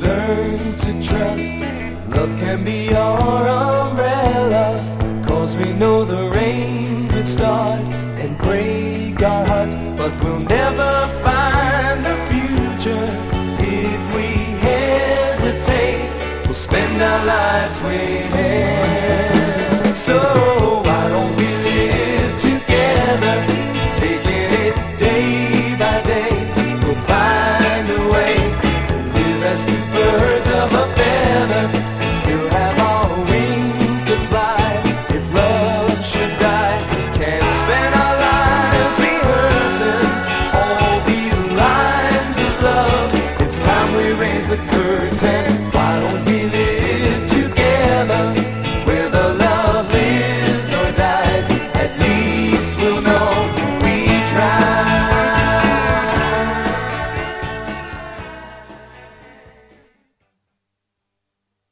learn to trust. Love can be our umbrella, 'cause we know the rain could start and break our hearts. But we'll never find the future if we hesitate. We'll spend our lives waiting. So why don't we live together, taking it day by day? We'll find a way to live as two birds of a feather and still have our wings to fly. If love should die, can't spend our lives rehearsing all these lines of love. It's time we raise the curtain.